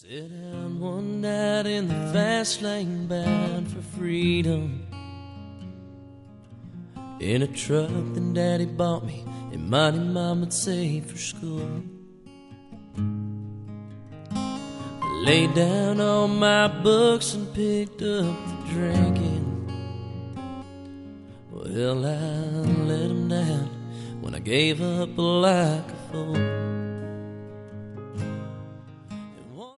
Sit down one night in the fast lane bound for freedom, in a truck that Daddy bought me and money Mom had saved for school. I laid down all my books and picked up the drinking. Well, I let 'em down when I gave up like a fool.